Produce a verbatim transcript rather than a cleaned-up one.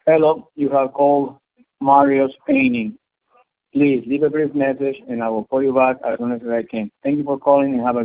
Hello, you have called Mario's Painting. Please leave a brief message and I will call you back as soon as I can. Thank you for calling and have a